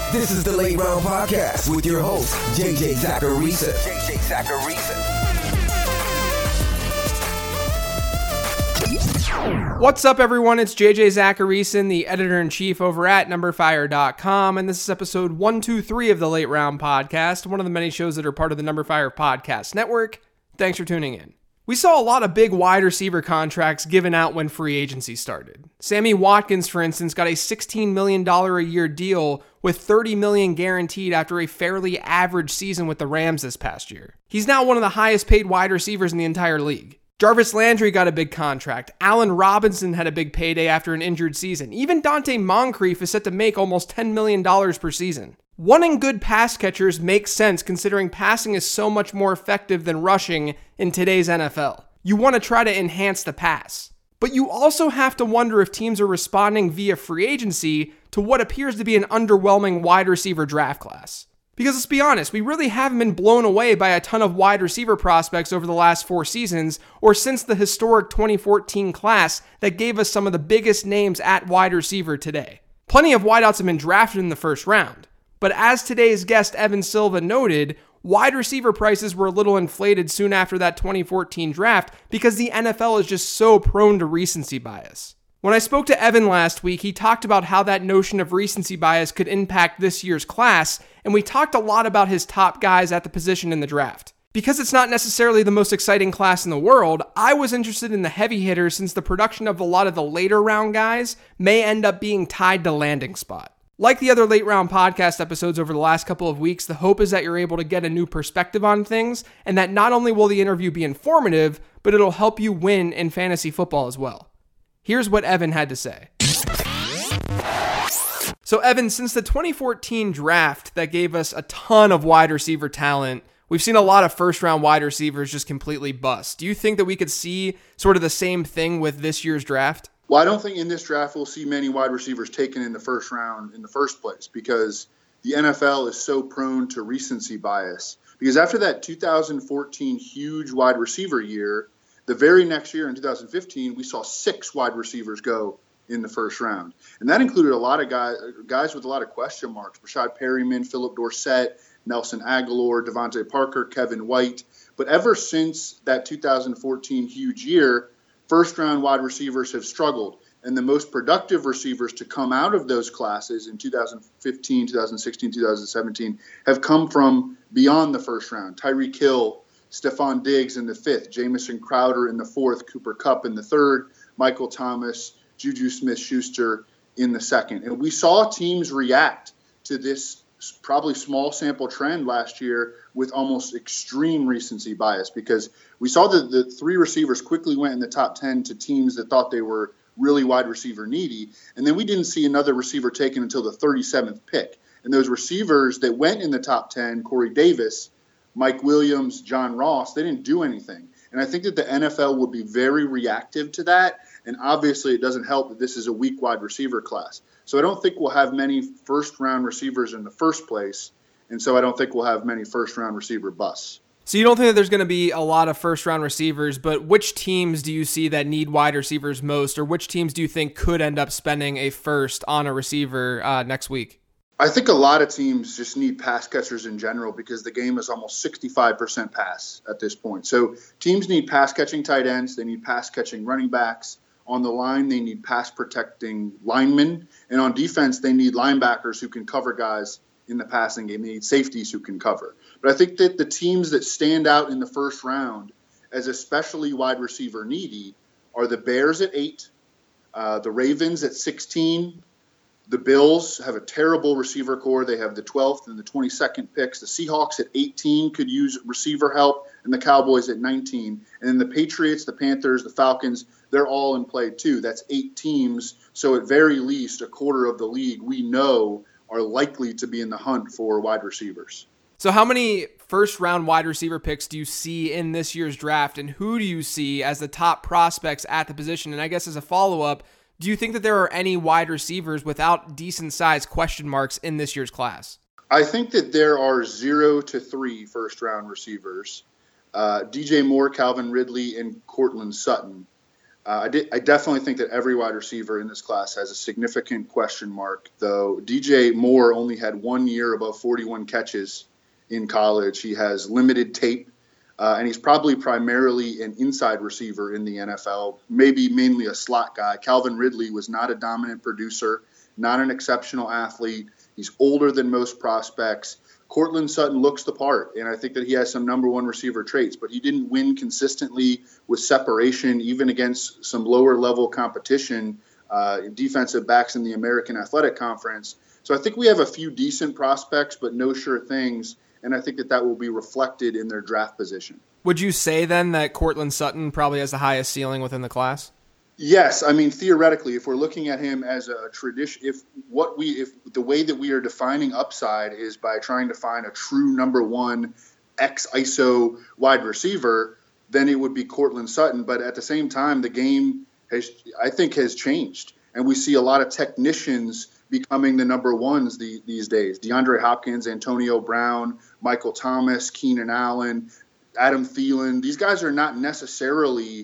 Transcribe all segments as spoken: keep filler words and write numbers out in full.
This is the Late Round Podcast with your host, J J Zachariason. J J Zachariason. What's up, everyone? It's J J Zachariason, the editor-in-chief over at number fire dot com, and this is episode one twenty-three of the Late Round Podcast, one of the many shows that are part of the Number Fire Podcast Network. Thanks for tuning in. We saw a lot of big wide receiver contracts given out when free agency started. Sammy Watkins, for instance, got a sixteen million dollars a year deal with thirty million dollars guaranteed after a fairly average season with the Rams this past year. He's now one of the highest paid wide receivers in the entire league. Jarvis Landry got a big contract. Allen Robinson had a big payday after an injured season. Even Dante Moncrief is set to make almost ten million dollars per season. Wanting good pass catchers makes sense considering passing is so much more effective than rushing in today's N F L. You want to try to enhance the pass. But you also have to wonder if teams are responding via free agency to what appears to be an underwhelming wide receiver draft class. Because let's be honest, we really haven't been blown away by a ton of wide receiver prospects over the last four seasons, or since the historic twenty fourteen class that gave us some of the biggest names at wide receiver today. Plenty of wideouts have been drafted in the first round. But as today's guest Evan Silva noted, wide receiver prices were a little inflated soon after that twenty fourteen draft because the N F L is just so prone to recency bias. When I spoke to Evan last week, he talked about how that notion of recency bias could impact this year's class, and we talked a lot about his top guys at the position in the draft. Because it's not necessarily the most exciting class in the world, I was interested in the heavy hitters since the production of a lot of the later round guys may end up being tied to landing spot. Like the other late round podcast episodes over the last couple of weeks, the hope is that you're able to get a new perspective on things, and that not only will the interview be informative, but it'll help you win in fantasy football as well. Here's what Evan had to say. So Evan, since the twenty fourteen draft that gave us a ton of wide receiver talent, we've seen a lot of first round wide receivers just completely bust. Do you think that we could see sort of the same thing with this year's draft? Well, I don't think in this draft we'll see many wide receivers taken in the first round in the first place because the N F L is so prone to recency bias. Because after that two thousand fourteen huge wide receiver year, the very next year in two thousand fifteen, we saw six wide receivers go in the first round. And that included a lot of guys, guys with a lot of question marks. Rashad Perryman, Philip Dorsett, Nelson Aguilar, Devontae Parker, Kevin White. But ever since that two thousand fourteen huge year, first-round wide receivers have struggled. And the most productive receivers to come out of those classes in two thousand fifteen, two thousand sixteen, two thousand seventeen have come from beyond the first round. Tyreek Hill, Stephon Diggs in the fifth, Jamison Crowder in the fourth, Cooper Kupp in the third, Michael Thomas, Juju Smith-Schuster in the second. And we saw teams react to this probably small sample trend last year with almost extreme recency bias because we saw that the three receivers quickly went in the top ten to teams that thought they were really wide receiver needy. And then we didn't see another receiver taken until the thirty-seventh pick. And those receivers that went in the top ten, Corey Davis, Mike Williams, John Ross, they didn't do anything. And I think that the N F L will be very reactive to that. And obviously it doesn't help that this is a weak wide receiver class. So I don't think we'll have many first-round receivers in the first place. And so I don't think we'll have many first-round receiver busts. So you don't think that there's going to be a lot of first-round receivers, but which teams do you see that need wide receivers most, or which teams do you think could end up spending a first on a receiver uh, next week? I think a lot of teams just need pass catchers in general because the game is almost sixty-five percent pass at this point. So teams need pass-catching tight ends. They need pass-catching running backs. On the line, they need pass-protecting linemen. And on defense, they need linebackers who can cover guys in the passing game. They need safeties who can cover. But I think that the teams that stand out in the first round as especially wide receiver needy are the Bears at eight, uh, the Ravens at sixteen, the Bills have a terrible receiver core. They have the twelfth and the twenty-second picks. The Seahawks at eighteen could use receiver help, and the Cowboys at nineteen. And then the Patriots, the Panthers, the Falcons, they're all in play too. That's eight teams. So at very least, a quarter of the league we know are likely to be in the hunt for wide receivers. So how many first-round wide receiver picks do you see in this year's draft, and who do you see as the top prospects at the position? And I guess as a follow-up, do you think that there are any wide receivers without decent-sized question marks in this year's class? I think that there are zero to three first-round receivers, uh, D J Moore, Calvin Ridley, and Cortland Sutton. Uh, I, did, I definitely think that every wide receiver in this class has a significant question mark, though. D J Moore only had one year above forty-one catches in college. He has limited tape, uh, and he's probably primarily an inside receiver in the N F L, maybe mainly a slot guy. Calvin Ridley was not a dominant producer, not an exceptional athlete. He's older than most prospects. Courtland Sutton looks the part, and I think that he has some number one receiver traits, but he didn't win consistently with separation, even against some lower level competition, uh, defensive backs in the American Athletic Conference. So I think we have a few decent prospects, but no sure things, and I think that that will be reflected in their draft position. Would you say then that Courtland Sutton probably has the highest ceiling within the class? Yes, I mean theoretically, if we're looking at him as a tradition, if what we, if the way that we are defining upside is by trying to find a true number one X I S O wide receiver, then it would be Courtland Sutton. But at the same time, the game has, I think, has changed, and we see a lot of technicians becoming the number ones the, these days. DeAndre Hopkins, Antonio Brown, Michael Thomas, Keenan Allen, Adam Thielen. These guys are not necessarily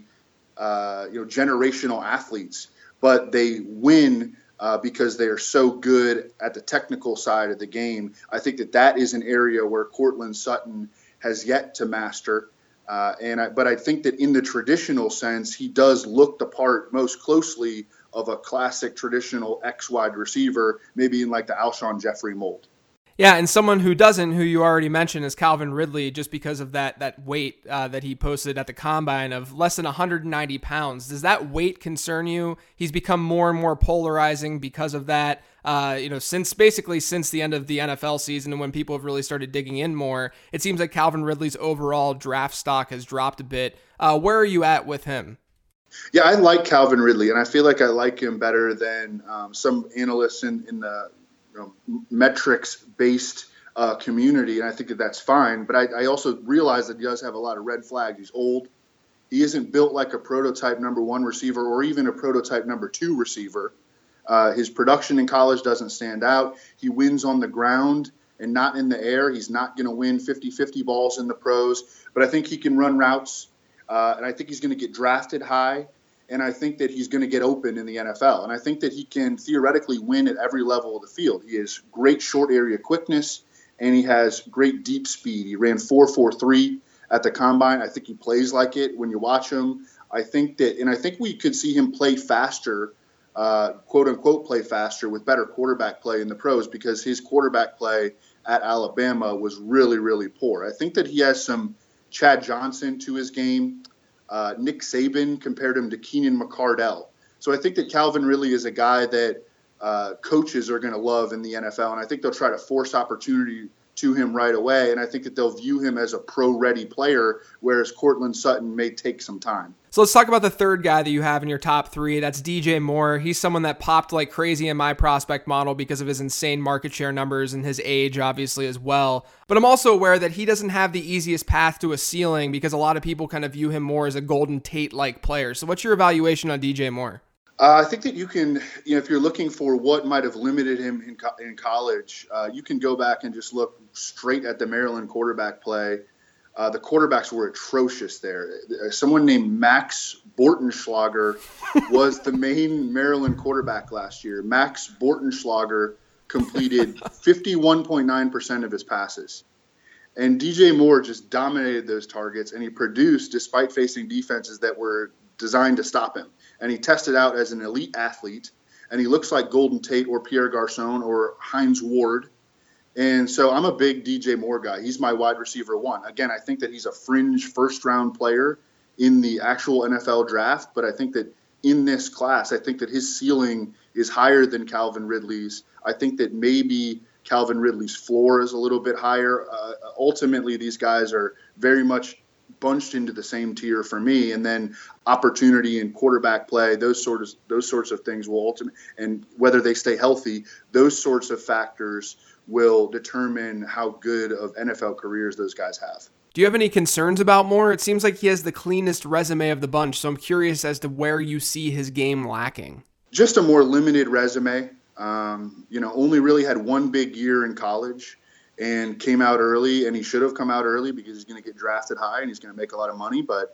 Uh, you know, generational athletes, but they win uh, because they are so good at the technical side of the game. I think that that is an area where Courtland Sutton has yet to master. Uh, and I, but I think that in the traditional sense, he does look the part most closely of a classic traditional X wide receiver, maybe in like the Alshon Jeffrey mold. Yeah, and someone who doesn't, who you already mentioned, is Calvin Ridley, just because of that that weight uh, that he posted at the combine of less than one hundred ninety pounds. Does that weight concern you? He's become more and more polarizing because of that. Uh, you know, since basically since the end of the N F L season and when people have really started digging in more, it seems like Calvin Ridley's overall draft stock has dropped a bit. Uh, where are you at with him? Yeah, I like Calvin Ridley, and I feel like I like him better than um, some analysts in, in the you know, metrics-based uh, community, and I think that that's fine. But I, I also realize that he does have a lot of red flags. He's old. He isn't built like a prototype number one receiver or even a prototype number two receiver. Uh, his production in college doesn't stand out. He wins on the ground and not in the air. He's not going to win fifty-fifty balls in the pros, but I think he can run routes, uh, and I think he's going to get drafted high. And I think that he's going to get open in the N F L. And I think that he can theoretically win at every level of the field. He has great short area quickness, and he has great deep speed. He ran four four three at the combine. I think he plays like it when you watch him. I think that, and I think we could see him play faster, uh, quote unquote, play faster with better quarterback play in the pros, because his quarterback play at Alabama was really, really poor. I think that he has some Chad Johnson to his game. Uh, Nick Saban compared him to Keenan McCardell. So I think that Calvin Ridley is a guy that uh, coaches are going to love in the N F L, and I think they'll try to force opportunity to him right away, and I think that they'll view him as a pro-ready player, whereas Courtland Sutton may take some time. So let's talk about the third guy that you have in your top three. That's D J Moore. He's someone that popped like crazy in my prospect model because of his insane market share numbers and his age, obviously, as well. But I'm also aware that he doesn't have the easiest path to a ceiling because a lot of people kind of view him more as a Golden Tate-like player. So what's your evaluation on D J Moore? Uh, I think that you can, you know, if you're looking for what might have limited him in, co- in college, uh, you can go back and just look straight at the Maryland quarterback play. Uh, the quarterbacks were atrocious there. Someone named Max Bortenschlager was the main Maryland quarterback last year. Max Bortenschlager completed fifty-one point nine percent of his passes. And D J Moore just dominated those targets, and he produced despite facing defenses that were designed to stop him. And he tested out as an elite athlete, and he looks like Golden Tate or Pierre Garçon or Hines Ward. And so I'm a big D J Moore guy. He's my wide receiver one. Again, I think that he's a fringe first-round player in the actual N F L draft, but I think that in this class, I think that his ceiling is higher than Calvin Ridley's. I think that maybe Calvin Ridley's floor is a little bit higher. Uh, ultimately, these guys are very much bunched into the same tier for me, and then opportunity and quarterback play, those sort of those sorts of things will ultimately, and whether they stay healthy, those sorts of factors will determine how good of N F L careers those guys have. Do you have any concerns about Moore? It seems like he has the cleanest resume of the bunch, so I'm curious as to where you see his game lacking. Just a more limited resume. Um, you know, only really had one big year in college and came out early, and he should have come out early because he's going to get drafted high and he's going to make a lot of money. But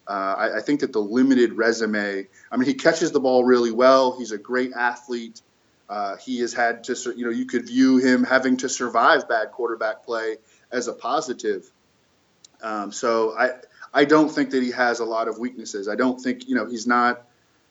Uh, I, I think that the limited resume, I mean, he catches the ball really well. He's a great athlete. Uh, he has had to, you know, you could view him having to survive bad quarterback play as a positive. Um, so I, I don't think that he has a lot of weaknesses. I don't think, you know, he's not,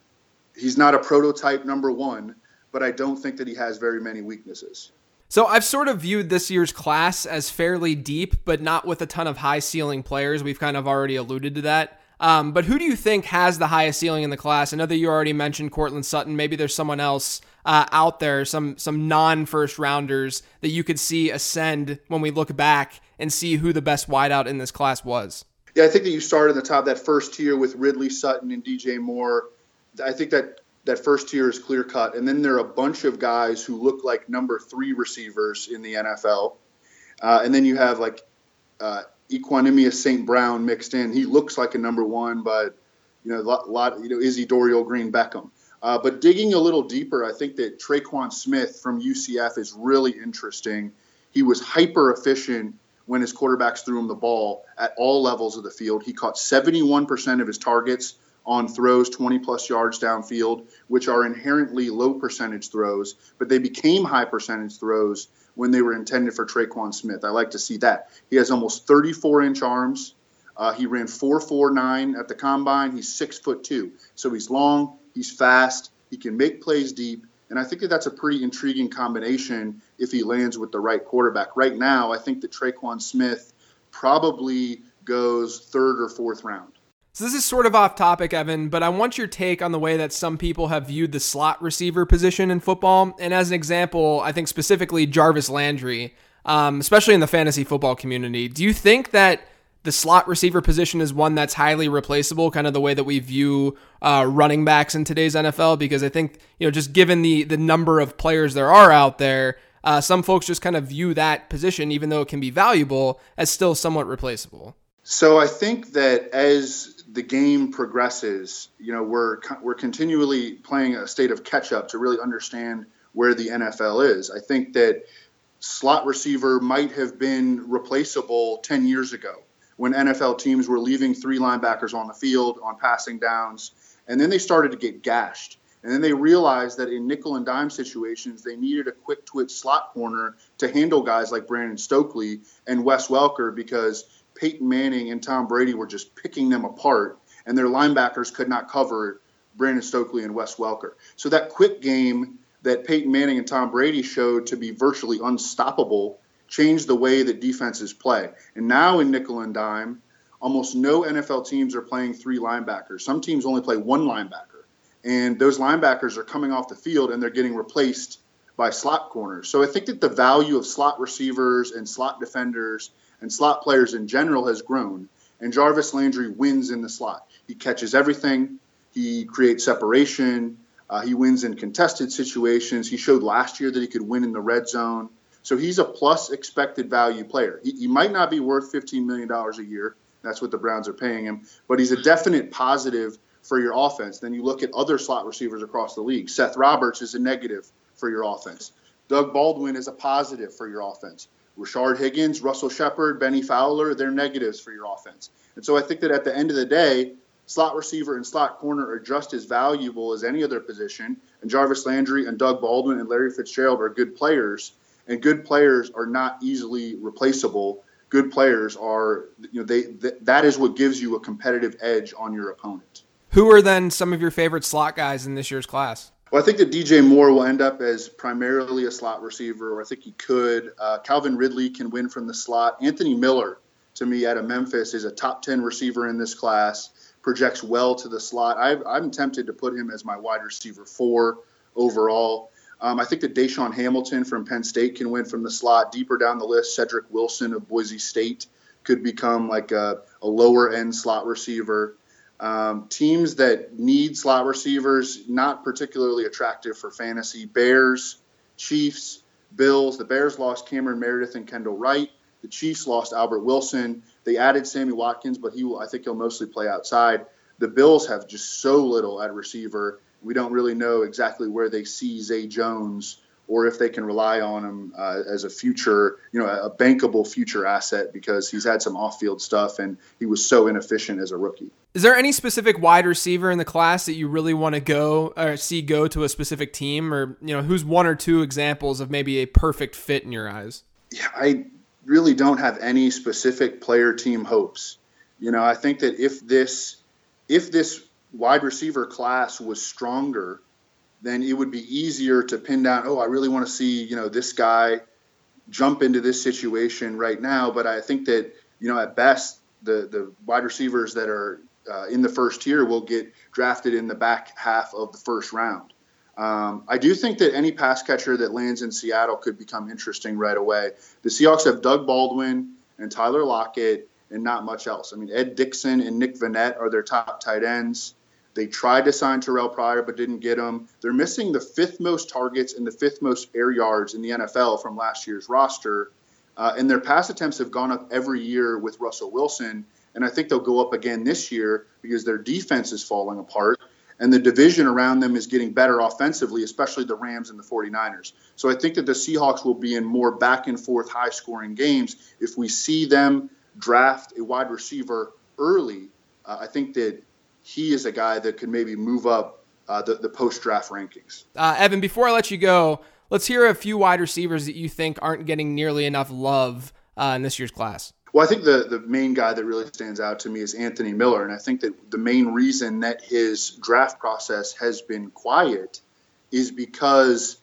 he's not a prototype number one, but I don't think that he has very many weaknesses. So I've sort of viewed this year's class as fairly deep, but not with a ton of high ceiling players. We've kind of already alluded to that. Um, but who do you think has the highest ceiling in the class? I know that you already mentioned Courtland Sutton. Maybe there's someone else uh, out there, some some non-first rounders that you could see ascend when we look back and see who the best wideout in this class was. Yeah, I think that you started in the top, that first tier with Ridley, Sutton, and D J Moore. I think that that first tier is clear cut. And then there are a bunch of guys who look like number three receivers in the N F L. Uh, and then you have like uh, Equanimous Saint Brown mixed in. He looks like a number one, but you know, a lot, lot you know, is he Dorial Green Beckham? Uh, but digging a little deeper, I think that Traquan Smith from U C F is really interesting. He was hyper efficient when his quarterbacks threw him the ball at all levels of the field. He caught seventy-one percent of his targets on throws twenty plus yards downfield, which are inherently low percentage throws, but they became high percentage throws when they were intended for Traquan Smith. I like to see that. He has almost thirty-four inch arms. Uh, he ran four four nine at the combine. He's six foot two. So he's long, he's fast, he can make plays deep. And I think that that's a pretty intriguing combination if he lands with the right quarterback. Right now, I think that Traquan Smith probably goes third or fourth round. So this is sort of off topic, Evan, but I want your take on the way that some people have viewed the slot receiver position in football. And as an example, I think specifically Jarvis Landry, um, especially in the fantasy football community. Do you think that the slot receiver position is one that's highly replaceable, kind of the way that we view uh, running backs in today's N F L? Because I think, you know, just given the the number of players there are out there, uh, some folks just kind of view that position, even though it can be valuable, as still somewhat replaceable. So I think that as the game progresses, you know, we're we're continually playing a state of catch up to really understand where the N F L is. I think that slot receiver might have been replaceable ten years ago when N F L teams were leaving three linebackers on the field on passing downs, and then they started to get gashed. And then they realized that in nickel and dime situations, they needed a quick twitch slot corner to handle guys like Brandon Stokely and Wes Welker, because Peyton Manning and Tom Brady were just picking them apart, and their linebackers could not cover Brandon Stokely and Wes Welker. So that quick game that Peyton Manning and Tom Brady showed to be virtually unstoppable changed the way that defenses play. And now in nickel and dime, almost no N F L teams are playing three linebackers. Some teams only play one linebacker, and those linebackers are coming off the field and they're getting replaced by slot corners. So I think that the value of slot receivers and slot defenders and slot players in general has grown, and Jarvis Landry wins in the slot. He catches everything. He creates separation. Uh, he wins in contested situations. He showed last year that he could win in the red zone. So he's a plus expected value player. He, he might not be worth fifteen million dollars a year. That's what the Browns are paying him. But he's a definite positive for your offense. Then you look at other slot receivers across the league. Seth Roberts is a negative for your offense. Doug Baldwin is a positive for your offense. Rashard Higgins, Russell Shepard, Benny Fowler, they're negatives for your offense. And so I think that at the end of the day, slot receiver and slot corner are just as valuable as any other position. And Jarvis Landry and Doug Baldwin and Larry Fitzgerald are good players. And good players are not easily replaceable. Good players are, you know, they th- that is what gives you a competitive edge on your opponent. Who are then some of your favorite slot guys in this year's class? Well, I think that D J Moore will end up as primarily a slot receiver, or I think he could. Uh, Calvin Ridley can win from the slot. Anthony Miller, to me, out of Memphis, is a top ten receiver in this class, projects well to the slot. I, I'm tempted to put him as my wide receiver four overall. Um, I think that Deshaun Hamilton from Penn State can win from the slot. Deeper down the list, Cedric Wilson of Boise State could become like a, a lower-end slot receiver. Um, teams that need slot receivers, not particularly attractive for fantasy. Bears, Chiefs, Bills. The Bears lost Cameron Meredith and Kendall Wright. The Chiefs lost Albert Wilson. They added Sammy Watkins, but he will, I think he'll mostly play outside. The Bills have just so little at receiver. We don't really know exactly where they see Zay Jones or if they can rely on him uh, as a future, you know, a bankable future asset, because he's had some off-field stuff and he was so inefficient as a rookie. Is there any specific wide receiver in the class that you really want to go or see go to a specific team, or, you know, who's one or two examples of maybe a perfect fit in your eyes? Yeah, I really don't have any specific player team hopes. You know, I think that if this, if this wide receiver class was stronger, then it would be easier to pin down, oh, I really want to see, you know, this guy jump into this situation right now. But I think that, you know, at best, the, the wide receivers that are uh, in the first tier will get drafted in the back half of the first round. Um, I do think that any pass catcher that lands in Seattle could become interesting right away. The Seahawks have Doug Baldwin and Tyler Lockett and not much else. I mean, Ed Dixon and Nick Vannett are their top tight ends. They tried to sign Terrell Pryor but didn't get him. They're missing the fifth most targets and the fifth most air yards in the N F L from last year's roster. Uh, and their pass attempts have gone up every year with Russell Wilson. And I think they'll go up again this year because their defense is falling apart. And the division around them is getting better offensively, especially the Rams and the 49ers. So I think that the Seahawks will be in more back and forth, high scoring games. If we see them draft a wide receiver early, uh, I think that he is a guy that could maybe move up uh, the, the post-draft rankings. Uh, Evan, before I let you go, let's hear a few wide receivers that you think aren't getting nearly enough love uh, in this year's class. Well, I think the, the main guy that really stands out to me is Anthony Miller. And I think that the main reason that his draft process has been quiet is because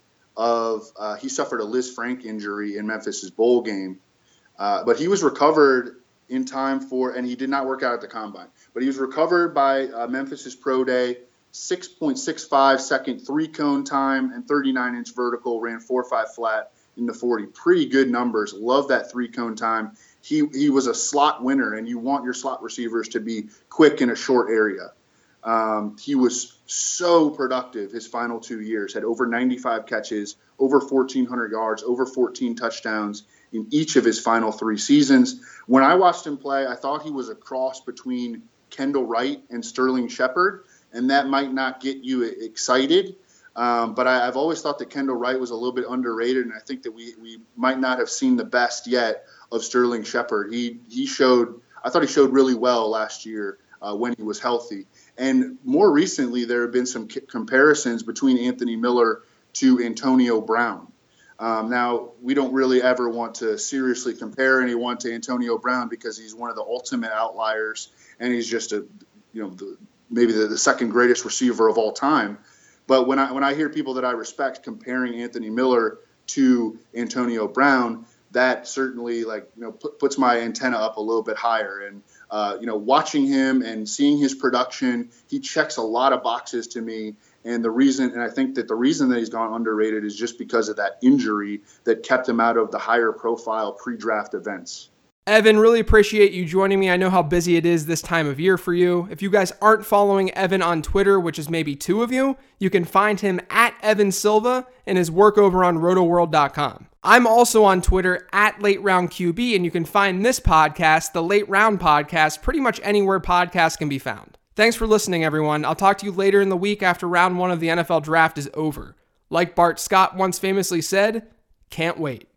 of uh, he suffered a Liz Frank injury in Memphis's bowl game. Uh, but he was recovered in time for, and he did not work out at the combine, but he was recovered by uh, Memphis's pro day, six point six five second three cone time and thirty-nine inch vertical, ran four five flat in the forty. Pretty good numbers. Love that three cone time. He he was a slot winner, and you want your slot receivers to be quick in a short area. Um, he was so productive his final two years, had over ninety-five catches, over fourteen hundred yards, over fourteen touchdowns in each of his final three seasons. When I watched him play, I thought he was a cross between Kendall Wright and Sterling Shepard, and that might not get you excited. Um, but I, I've always thought that Kendall Wright was a little bit underrated, and I think that we we might not have seen the best yet of Sterling Shepard. He he showed, I thought he showed really well last year uh, when he was healthy. And more recently, there have been some c- comparisons between Anthony Miller to Antonio Brown. Um, now, we don't really ever want to seriously compare anyone to Antonio Brown because he's one of the ultimate outliers, and he's just a, you know, the, maybe the, the second greatest receiver of all time. But when I when I hear people that I respect comparing Anthony Miller to Antonio Brown, that certainly, like, you know, put, puts my antenna up a little bit higher. And uh, you know, watching him and seeing his production, he checks a lot of boxes to me. And the reason, and I think that the reason that he's gone underrated is just because of that injury that kept him out of the higher profile pre-draft events. Evan, really appreciate you joining me. I know how busy it is this time of year for you. If you guys aren't following Evan on Twitter, which is maybe two of you, you can find him at Evan Silva and his work over on roto world dot com. I'm also on Twitter at Late Round Q B, and you can find this podcast, the Late Round Podcast, pretty much anywhere podcasts can be found. Thanks for listening, everyone. I'll talk to you later in the week after round one of the N F L draft is over. Like Bart Scott once famously said, can't wait.